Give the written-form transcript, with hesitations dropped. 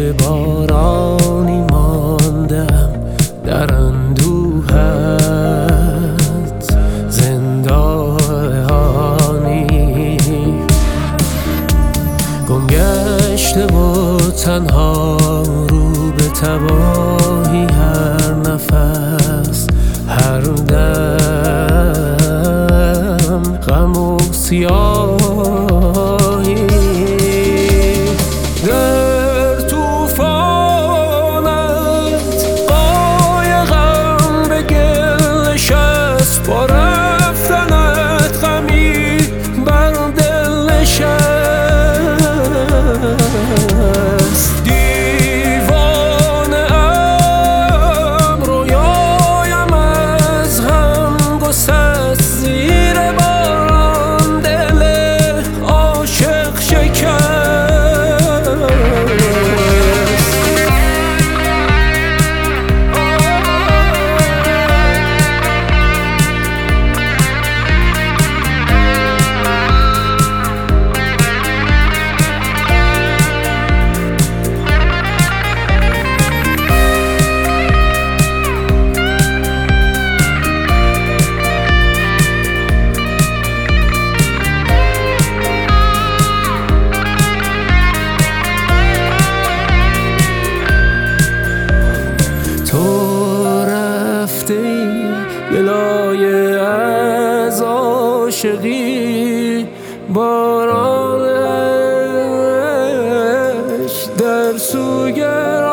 مثل بارانی ماندم در اندوهت زندانی، گمگشته و تنها رو به تباهی، هر نفس هر دم غم و سیاهی. در توفانت قایقم به گل نشست، با رفتنت غمی بر دل نشست. دیوانه ام رویایم از هم گسست، زیر باران دل عاشق شکست. تو رفتی گلایه از عاشقی، بارانش در سوی